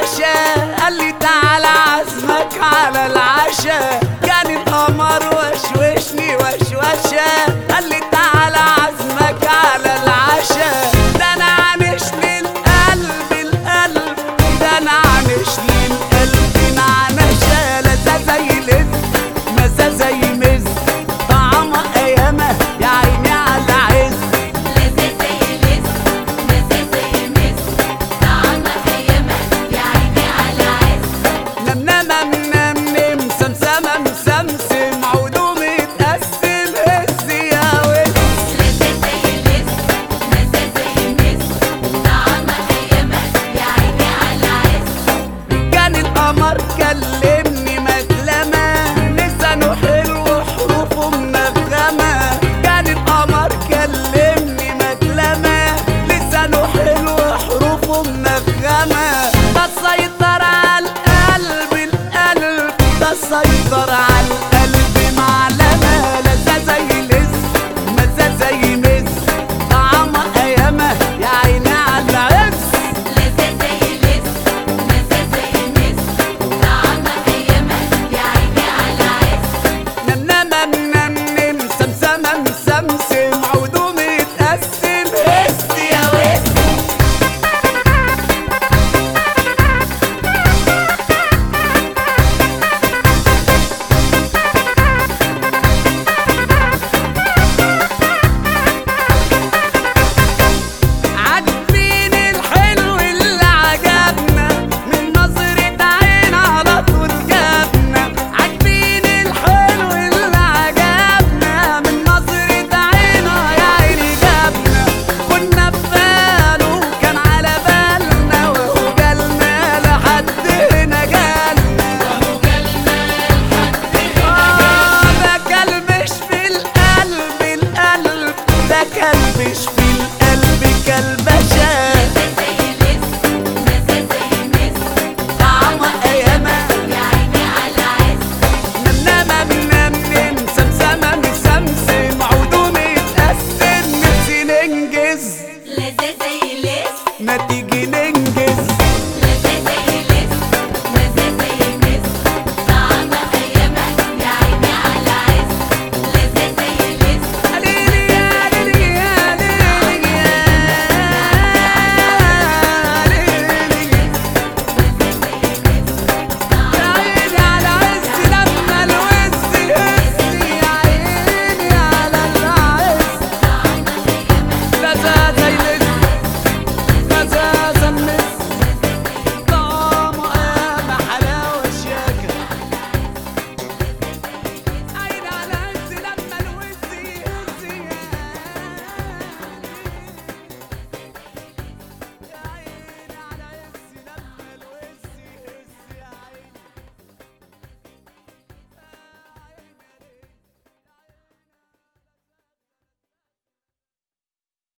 العشاء قال لي تعالى عزمك على العشاء. كان القمر وشوشني وشوشة قال لي تعالى عزمك على العشاء. ده انا عنش للقلب القلب، ده انا عنش للقلب نعنشة. لذة زي لز مزة زي مز، طعمها ايامها يا عيني على العز. لذة زي لز مزة زي مز، طعمها ايامها يا عيني على العز. نم مسمسمة مسمسم عودو متقسم هز يا وز. لذة زي لز مزة زي مز، طعمها ايامها يا عيني على العز. كان القمر كلمني مكلمة، لسانه حلو وحروفه منغمة. كان القمر كلمني مكلمة، لسانه حلو وحروفه منغمة. ده سيطر على القلب القلب، ده سيطر على القلب معلمة. لذة زي لز مزة زي مز، طعمها ايامها يا عيني على العز. لذة زي لز مزة زي مز، طعمها ايامها يا عيني على العز. نم مسمسمة مسمسم عودو متقسم هز يا وز. عاجبين الحلو اللي عجبنا، من نظرة عين على طول جابنا. عاجبين الحلو اللي عجبنا، من نظرة عين يا عيني جابنا. كنا في باله كان على بالنا، وهو جالنا لحد هنا جالنا. ده كلبش في القلب القلب، ده كلبش في